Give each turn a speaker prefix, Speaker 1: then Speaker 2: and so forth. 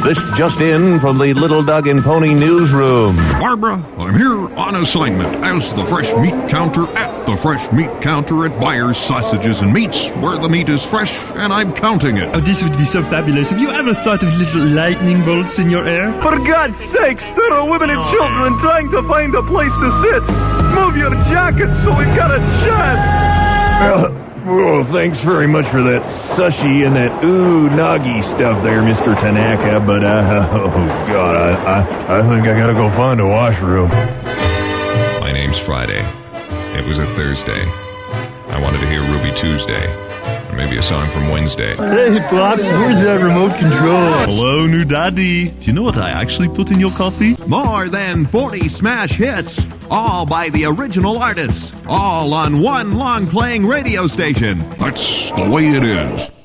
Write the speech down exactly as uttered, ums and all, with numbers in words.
Speaker 1: This just in from the Little Dog and Pony newsroom.
Speaker 2: Barbara, I'm here on assignment as the fresh meat counter at the fresh meat counter at Byers Sausages and Meats, where the meat is fresh and I'm counting it.
Speaker 3: Oh, this would be so fabulous. Have you ever thought of little lightning bolts in your hair?
Speaker 4: For God's sakes, there are women and children trying to find a place to sit. Move your jackets so we've got a chance.
Speaker 1: Uh, well, thanks very much for that sushi and that ooh-nagi stuff there, Mister Tanaka, but, uh, oh, God, I, I, I think I gotta go find a washroom.
Speaker 2: My name's Friday. It was a Thursday. I wanted to hear Ruby Tuesday. Or maybe a song from Wednesday.
Speaker 4: Hey, Pops, where's that remote control?
Speaker 3: Hello, new daddy. Do you know what I actually put in your coffee?
Speaker 5: More than forty smash hits, all by the original artists, all on one long-playing radio station.
Speaker 2: That's the way it is.